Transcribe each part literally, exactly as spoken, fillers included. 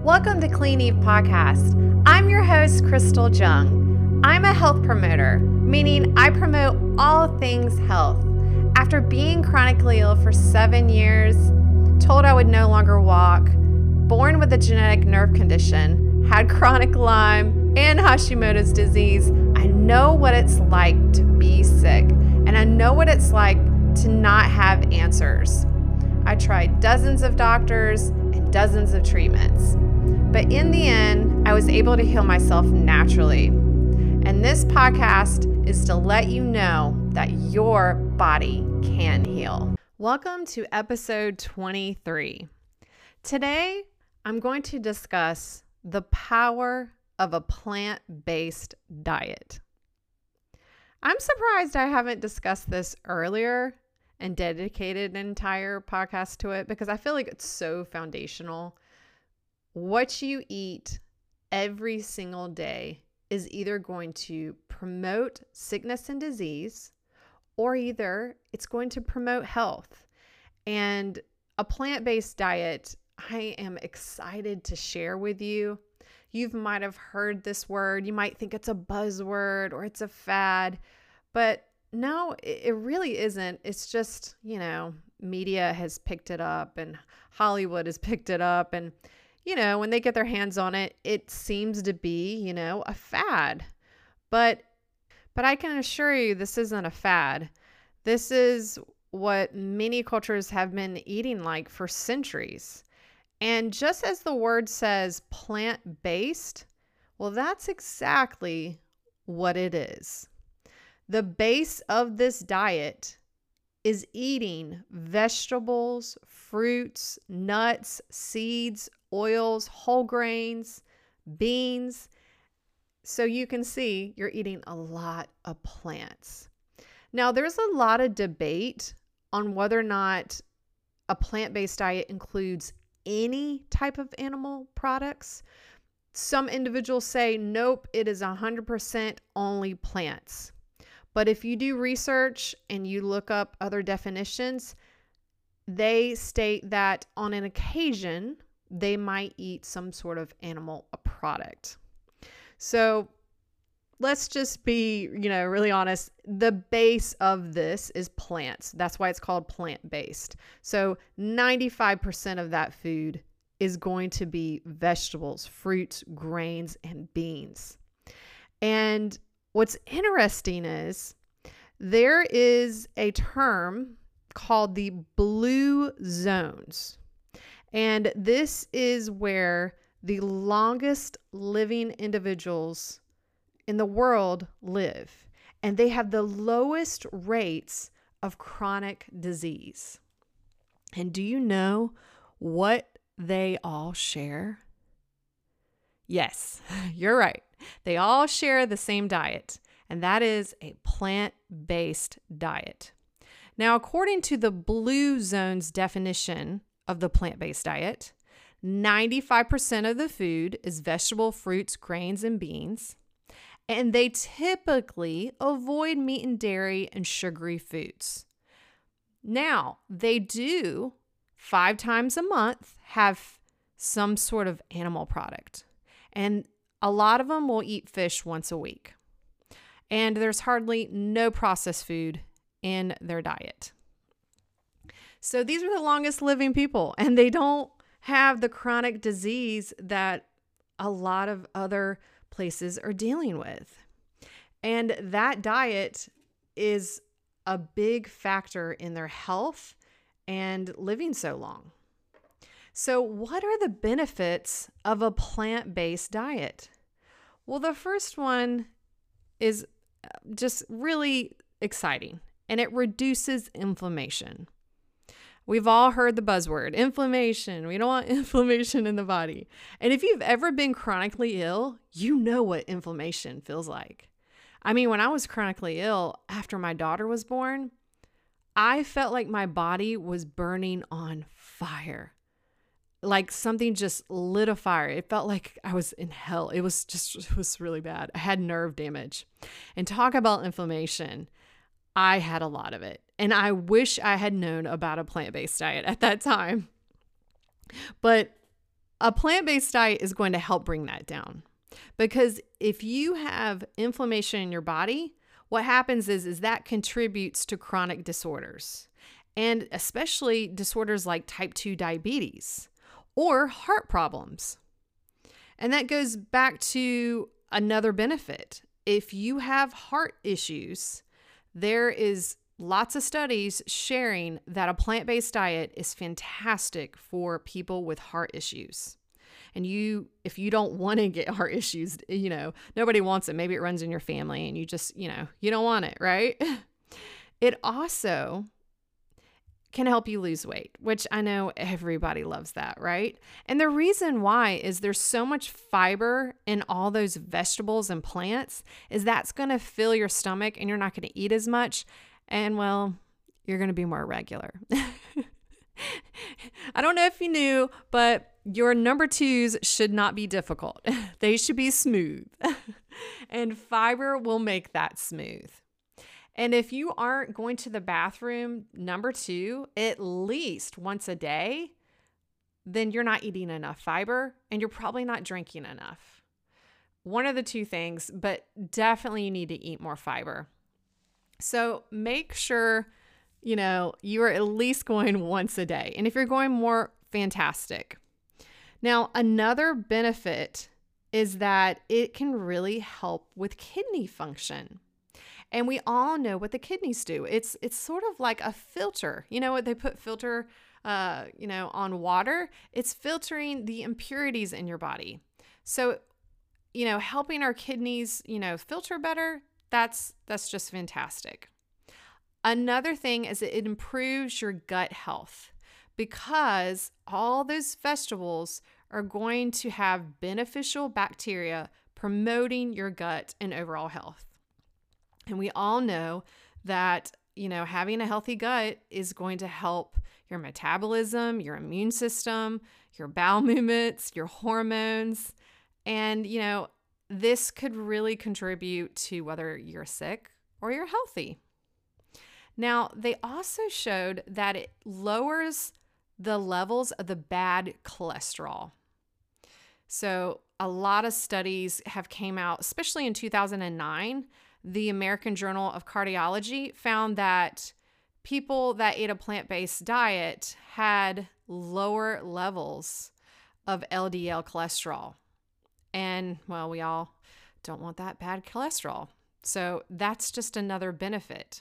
Welcome to Clean Eve Podcast. I'm your host, Crystal Jung. I'm a health promoter, meaning I promote all things health. After being chronically ill for seven years, told I would no longer walk, born with a genetic nerve condition, had chronic Lyme and Hashimoto's disease, I know what it's like to be sick, and I know what it's like to not have answers. I tried dozens of doctors and dozens of treatments. But in the end, I was able to heal myself naturally. And this podcast is to let you know that your body can heal. Welcome to episode twenty-three. Today, I'm going to discuss the power of a plant-based diet. I'm surprised I haven't discussed this earlier and dedicated an entire podcast to it because I feel like it's so foundational. What you eat every single day is either going to promote sickness and disease, or either it's going to promote health. And a plant-based diet, I am excited to share with you. You might have heard this word. You might think it's a buzzword or it's a fad, but no, it really isn't. It's just, you know, media has picked it up and Hollywood has picked it up. And, you know, when they get their hands on it, it seems to be, you know, a fad. But, but I can assure you this isn't a fad. This is what many cultures have been eating like for centuries. And just as the word says plant-based, well, that's exactly what it is. The base of this diet is eating vegetables, fruits, nuts, seeds, oils, whole grains, beans. So you can see you're eating a lot of plants. Now, there's a lot of debate on whether or not a plant-based diet includes any type of animal products. Some individuals say, nope, it is one hundred percent only plants. But if you do research and you look up other definitions, they state that on an occasion, they might eat some sort of animal product. So let's just be, you know, really honest. The base of this is plants. That's why it's called plant-based. So ninety-five percent of that food is going to be vegetables, fruits, grains, and beans. And what's interesting is there is a term called the blue zones. And this is where the longest living individuals in the world live. And they have the lowest rates of chronic disease. And do you know what they all share? Yes, you're right. They all share the same diet, and that is a plant-based diet. Now, according to the Blue Zone's definition of the plant-based diet, ninety-five percent of the food is vegetable, fruits, grains, and beans, and they typically avoid meat and dairy and sugary foods. Now, they do five times a month have some sort of animal product, and a lot of them will eat fish once a week. And there's hardly no processed food in their diet. So these are the longest living people, and they don't have the chronic disease that a lot of other places are dealing with. And that diet is a big factor in their health and living so long. So what are the benefits of a plant-based diet? Well, the first one is just really exciting, and it reduces inflammation. We've all heard the buzzword, inflammation. We don't want inflammation in the body. And if you've ever been chronically ill, you know what inflammation feels like. I mean, when I was chronically ill after my daughter was born, I felt like my body was burning on fire. Like something just lit a fire. It felt like I was in hell. It was just, it was really bad. I had nerve damage. And talk about inflammation. I had a lot of it. And I wish I had known about a plant-based diet at that time. But a plant-based diet is going to help bring that down. Because if you have inflammation in your body, what happens is, is that contributes to chronic disorders, and especially disorders like type two diabetes or heart problems. And that goes back to another benefit. If you have heart issues, there is lots of studies sharing that a plant-based diet is fantastic for people with heart issues. And you, if you don't want to get heart issues, you know, nobody wants it. Maybe it runs in your family and you just, you know, you don't want it, right? It also can help you lose weight, which I know everybody loves that, right? And the reason why is there's so much fiber in all those vegetables and plants is that's going to fill your stomach and you're not going to eat as much. And well, you're going to be more regular. I don't know if you knew, but your number twos should not be difficult. They should be smooth. And fiber will make that smooth. And if you aren't going to the bathroom, number two, at least once a day, then you're not eating enough fiber and you're probably not drinking enough. One of the two things, but definitely you need to eat more fiber. So make sure, you know, you are at least going once a day. And if you're going more, fantastic. Now, another benefit is that it can really help with kidney function. And we all know what the kidneys do. It's it's sort of like a filter. You know what they put filter, uh, you know, on water? It's filtering the impurities in your body. So, you know, helping our kidneys, you know, filter better, that's that's just fantastic. Another thing is it improves your gut health because all those vegetables are going to have beneficial bacteria promoting your gut and overall health. And we all know that, you know, having a healthy gut is going to help your metabolism, your immune system, your bowel movements, your hormones. And, you know, this could really contribute to whether you're sick or you're healthy. Now, they also showed that it lowers the levels of the bad cholesterol. So a lot of studies have came out, especially in two thousand nine, the American Journal of Cardiology found that people that ate a plant-based diet had lower levels of L D L cholesterol. And, well, we all don't want that bad cholesterol. So that's just another benefit.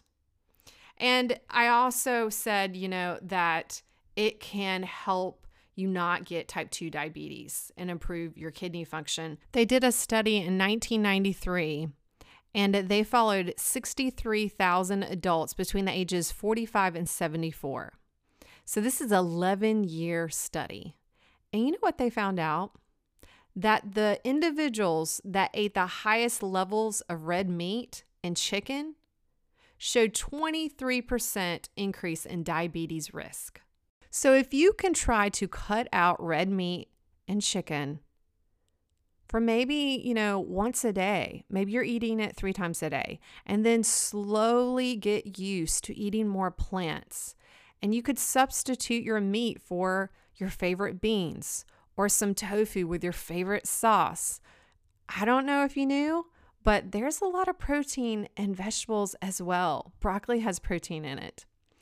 And I also said, you know, that it can help you not get type two diabetes and improve your kidney function. They did a study in nineteen ninety-three, and they followed sixty-three thousand adults between the ages forty-five and seventy-four. So this is an eleven-year study. And you know what they found out? That the individuals that ate the highest levels of red meat and chicken showed twenty-three percent increase in diabetes risk. So if you can try to cut out red meat and chicken for maybe, you know, once a day, maybe you're eating it three times a day, and then slowly get used to eating more plants. And you could substitute your meat for your favorite beans or some tofu with your favorite sauce. I don't know if you knew, but there's a lot of protein in vegetables as well. Broccoli has protein in it.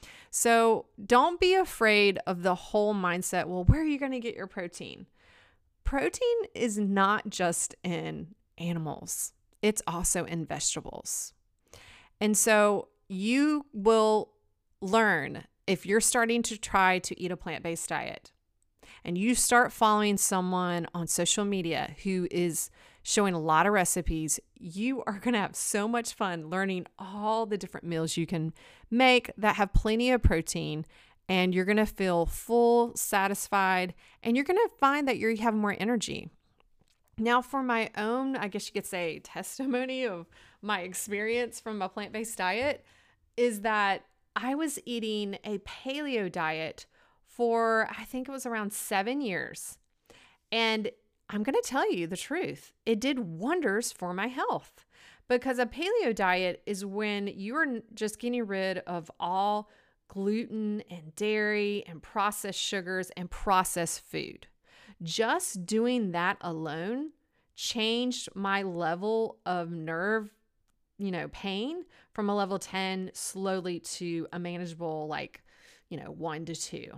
So don't be afraid of the whole mindset, well, where are you going to get your protein? Protein is not just in animals. It's also in vegetables. And so you will learn if you're starting to try to eat a plant-based diet and you start following someone on social media who is showing a lot of recipes, you are going to have so much fun learning all the different meals you can make that have plenty of protein, and you're going to feel full, satisfied, and you're going to find that you have more energy. Now, for my own, I guess you could say, testimony of my experience from a plant-based diet is that I was eating a paleo diet for, I think it was around seven years. And I'm going to tell you the truth. It did wonders for my health, because a paleo diet is when you're just getting rid of all gluten and dairy and processed sugars and processed food. Just doing that alone changed my level of nerve, you know, pain from a level ten slowly to a manageable, like, you know, one to two.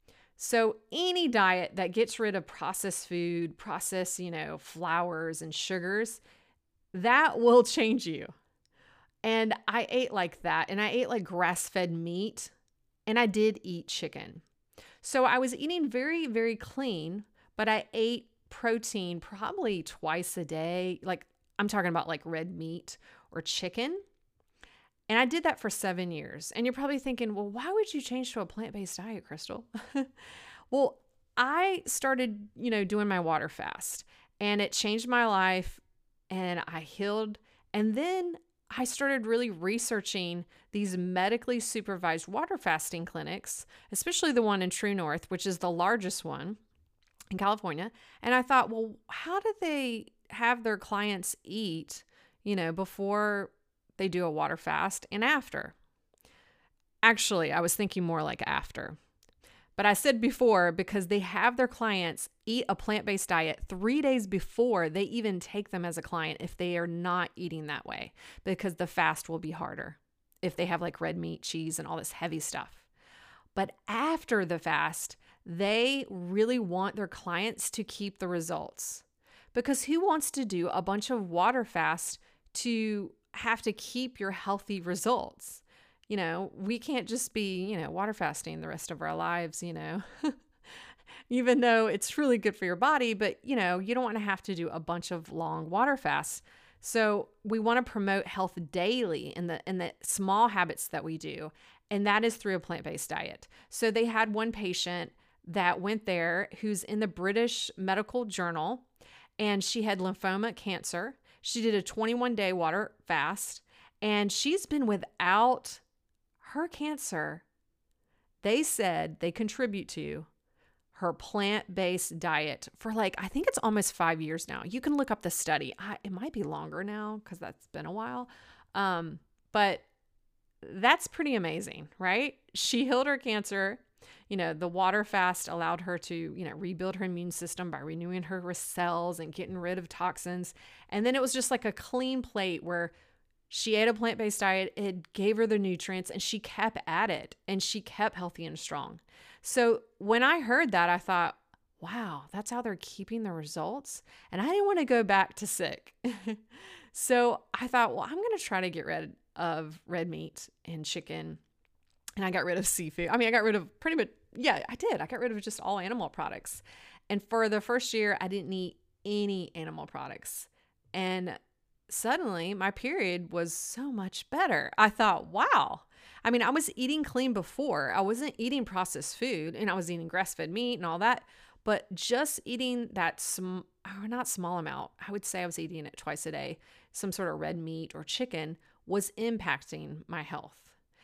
So any diet that gets rid of processed food, processed, you know, flours and sugars, that will change you. And I ate like that. And I ate like grass-fed meat. And I did eat chicken. So I was eating very, very clean, but I ate protein probably twice a day. Like I'm talking about like red meat or chicken. And I did that for seven years. And you're probably thinking, well, why would you change to a plant-based diet, Crystal? Well, I started, you know, doing my water fast and it changed my life and I healed. And then I started really researching these medically supervised water fasting clinics, especially the one in True North, which is the largest one in California. And I thought, well, how do they have their clients eat, you know, before they do a water fast and after? Actually, I was thinking more like after. But I said before because they have their clients eat a plant-based diet three days before they even take them as a client if they are not eating that way, because the fast will be harder if they have like red meat, cheese, and all this heavy stuff. But after the fast, they really want their clients to keep the results, because who wants to do a bunch of water fast to have to keep your healthy results? You know, we can't just be, you know, water fasting the rest of our lives, you know, even though it's really good for your body, but, you know, you don't want to have to do a bunch of long water fasts. So we want to promote health daily in the, in the small habits that we do. And that is through a plant-based diet. So they had one patient that went there who's in the British Medical Journal, and she had lymphoma cancer. She did a twenty-one day water fast, and she's been without her cancer. They said they contribute to her plant-based diet for like, I think it's almost five years now. You can look up the study. I, it might be longer now because that's been a while. Um, but that's pretty amazing, right? She healed her cancer. You know, the water fast allowed her to, you know, rebuild her immune system by renewing her cells and getting rid of toxins. And then it was just like a clean plate where she ate a plant-based diet. It gave her the nutrients and she kept at it and she kept healthy and strong. So when I heard that, I thought, wow, that's how they're keeping the results. And I didn't want to go back to sick. So I thought, well, I'm going to try to get rid of red meat and chicken. And I got rid of seafood. I mean, I got rid of pretty much, yeah, I did. I got rid of just all animal products. And for the first year, I didn't eat any animal products. And suddenly my period was so much better. I thought, wow. I mean, I was eating clean before. I wasn't eating processed food and I was eating grass-fed meat and all that. But just eating that, sm- or not small amount, I would say I was eating it twice a day, some sort of red meat or chicken was impacting my health.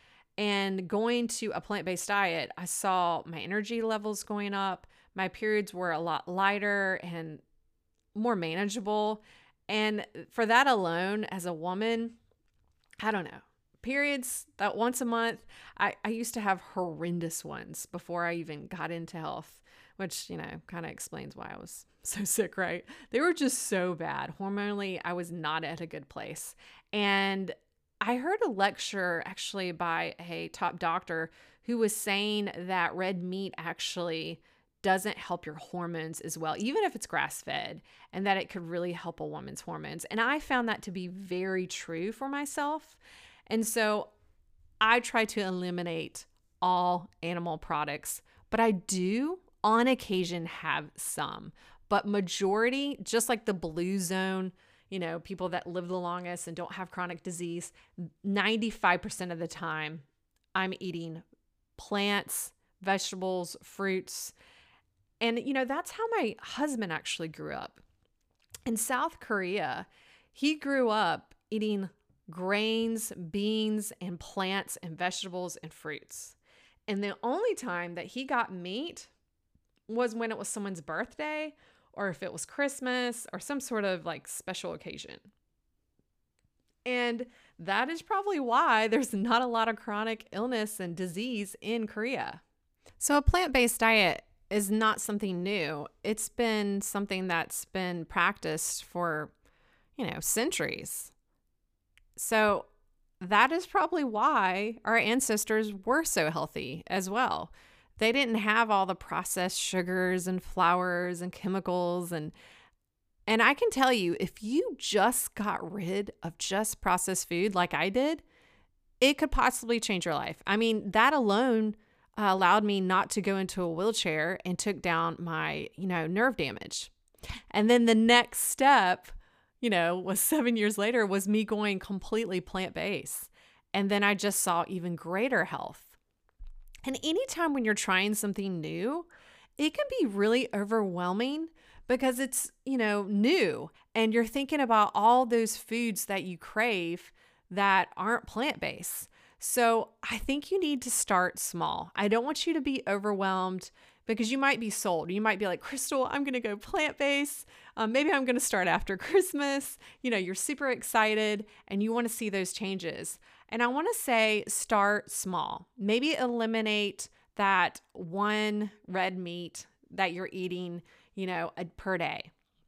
And going to a plant-based diet, I saw my energy levels going up. My periods were a lot lighter and more manageable. And for that alone, as a woman, I don't know, periods that once a month, I, I used to have horrendous ones before I even got into health, which, you know, kind of explains why I was so sick, right? They were just so bad. Hormonally, I was not at a good place. And I heard a lecture actually by a top doctor who was saying that red meat actually doesn't help your hormones as well, even if it's grass-fed, and that it could really help a woman's hormones. And I found that to be very true for myself. And so I try to eliminate all animal products, but I do on occasion have some, but majority, just like the blue zone, you know, people that live the longest and don't have chronic disease, ninety-five percent of the time I'm eating plants, vegetables, fruits. And, you know, that's how my husband actually grew up. In South Korea, he grew up eating grains, beans, and plants and vegetables and fruits. And the only time that he got meat was when it was someone's birthday or if it was Christmas or some sort of like special occasion. And that is probably why there's not a lot of chronic illness and disease in Korea. So a plant-based diet is not something new. It's been something that's been practiced for, you know, centuries. So that is probably why our ancestors were so healthy as well. They didn't have all the processed sugars and flours and chemicals. And, and I can tell you, if you just got rid of just processed food like I did, it could possibly change your life. I mean, that alone uh, allowed me not to go into a wheelchair and took down my, you know, nerve damage. And then the next step, you know, was seven years later was me going completely plant-based. And then I just saw even greater health. And anytime when you're trying something new, it can be really overwhelming because it's, you know, new and you're thinking about all those foods that you crave that aren't plant-based. So I think you need to start small. I don't want you to be overwhelmed because you might be sold. You might be like, Crystal, I'm going to go plant-based. Um, maybe I'm going to start after Christmas. You know, you're super excited and you want to see those changes. And I want to say start small. Maybe eliminate that one red meat that you're eating, you know, per day.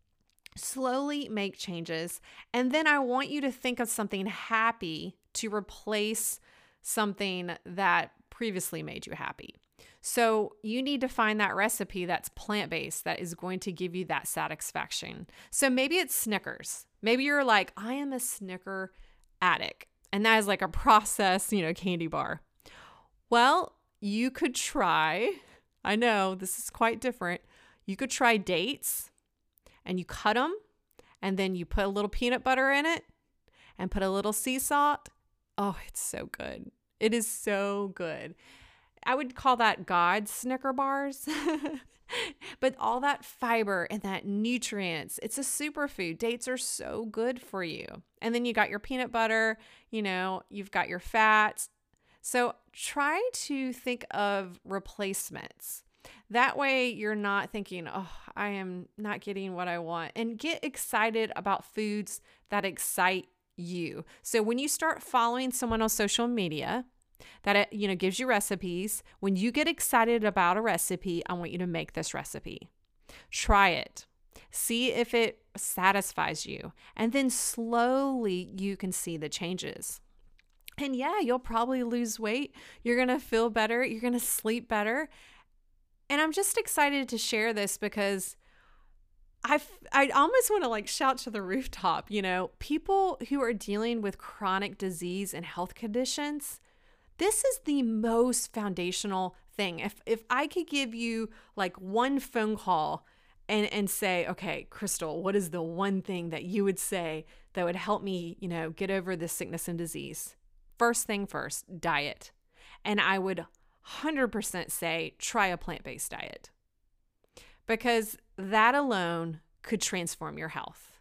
Slowly make changes. And then I want you to think of something happy to replace something that previously made you happy. So you need to find that recipe that's plant-based that is going to give you that satisfaction. So maybe it's Snickers. Maybe you're like, I am a Snicker addict. And that is like a processed, you know, candy bar. Well, you could try, I know this is quite different. You could try dates and you cut them and then you put a little peanut butter in it and put a little sea salt. Oh, it's so good. It is so good. I would call that God's Snicker bars. But all that fiber and that nutrients, it's a superfood. Dates are so good for you. And then you got your peanut butter, you know, you've got your fats. So try to think of replacements. That way you're not thinking, oh, I am not getting what I want. And get excited about foods that excite you. So when you start following someone on social media that, you know, gives you recipes, when you get excited about a recipe, I want you to make this recipe. Try it. See if it satisfies you. And then slowly you can see the changes. And yeah, you'll probably lose weight. You're going to feel better. You're going to sleep better. And I'm just excited to share this because I I almost want to like shout to the rooftop, you know, people who are dealing with chronic disease and health conditions. This is the most foundational thing. If if I could give you like one phone call and and say, okay, Crystal, what is the one thing that you would say that would help me, you know, get over this sickness and disease? First thing first, diet. And I would one hundred percent say try a plant-based diet because that alone could transform your health.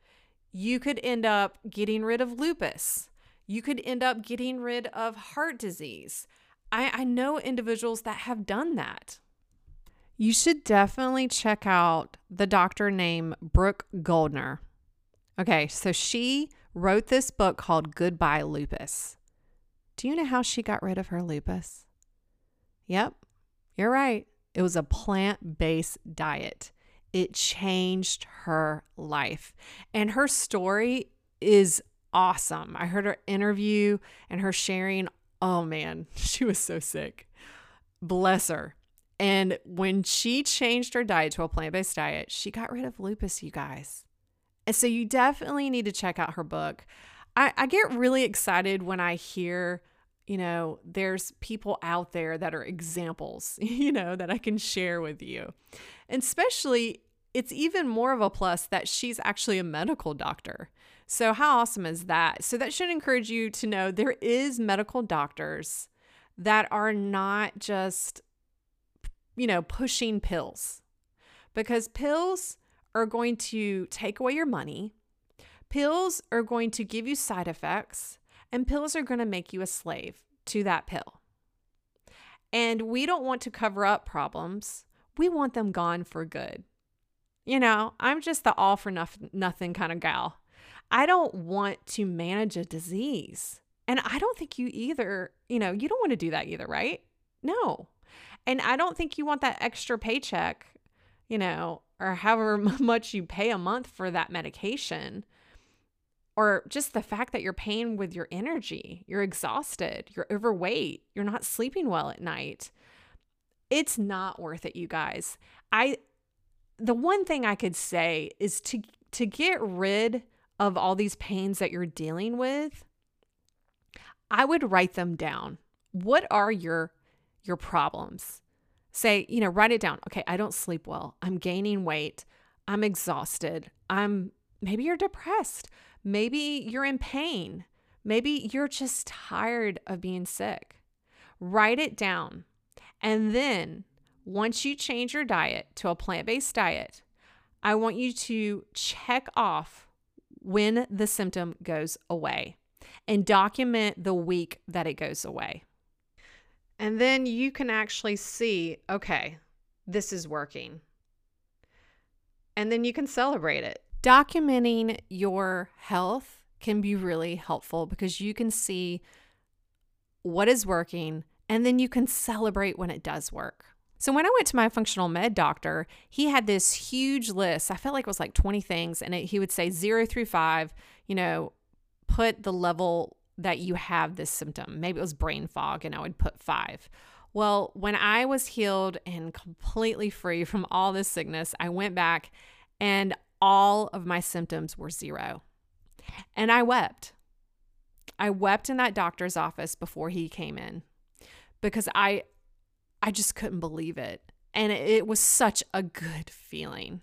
You could end up getting rid of lupus. You could end up getting rid of heart disease. I, I know individuals that have done that. You should definitely check out the doctor named Brooke Goldner. Okay, so she wrote this book called Goodbye Lupus. Do you know how she got rid of her lupus? Yep, you're right. It was a plant-based diet. It changed her life. And her story is awesome. I heard her interview and her sharing. Oh man, she was so sick. Bless her. And when she changed her diet to a plant-based diet, she got rid of lupus, you guys. And so you definitely need to check out her book. I, I get really excited when I hear, you know, there's people out there that are examples, you know, that I can share with you. And especially, it's even more of a plus that she's actually a medical doctor. So how awesome is that? So that should encourage you to know there is medical doctors that are not just, you know, pushing pills, because pills are going to take away your money. Pills are going to give you side effects, and pills are going to make you a slave to that pill. And we don't want to cover up problems. We want them gone for good. You know, I'm just the all for nothing kind of gal. I don't want to manage a disease. And I don't think you either, you know, you don't want to do that either, right? No. And I don't think you want that extra paycheck, you know, or however much you pay a month for that medication, or just the fact that you're paying with your energy. You're exhausted, you're overweight, you're not sleeping well at night. It's not worth it, you guys. I, the one thing I could say is to, to get rid of all these pains that you're dealing with, I would write them down. What are your, your problems? Say, you know, write it down. Okay, I don't sleep well. I'm gaining weight. I'm exhausted. I'm, maybe you're depressed. Maybe you're in pain. Maybe you're just tired of being sick. Write it down. And then once you change your diet to a plant-based diet, I want you to check off when the symptom goes away and document the week that it goes away. And then you can actually see, okay, this is working. And then you can celebrate it. Documenting your health can be really helpful because you can see what is working and then you can celebrate when it does work. So when I went to my functional med doctor, he had this huge list. I felt like it was like twenty things. And it, he would say zero through five, you know, put the level that you have this symptom. Maybe it was brain fog and I would put five. Well, when I was healed and completely free from all this sickness, I went back and all of my symptoms were zero. And I wept. I wept in that doctor's office before he came in because I I just couldn't believe it. And it was such a good feeling.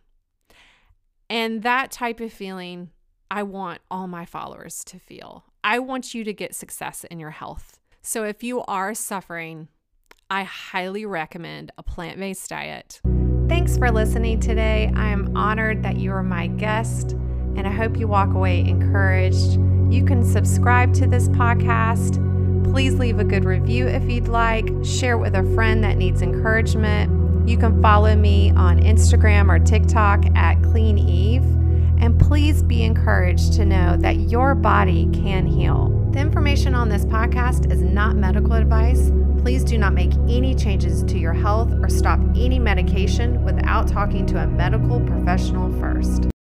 And that type of feeling, I want all my followers to feel. I want you to get success in your health. So if you are suffering, I highly recommend a plant-based diet. Thanks for listening today. I am honored that you are my guest, and I hope you walk away encouraged. You can subscribe to this podcast. Please leave a good review if you'd like. Share it with a friend that needs encouragement. You can follow me on Instagram or TikTok at Clean Eve. And please be encouraged to know that your body can heal. The information on this podcast is not medical advice. Please do not make any changes to your health or stop any medication without talking to a medical professional first.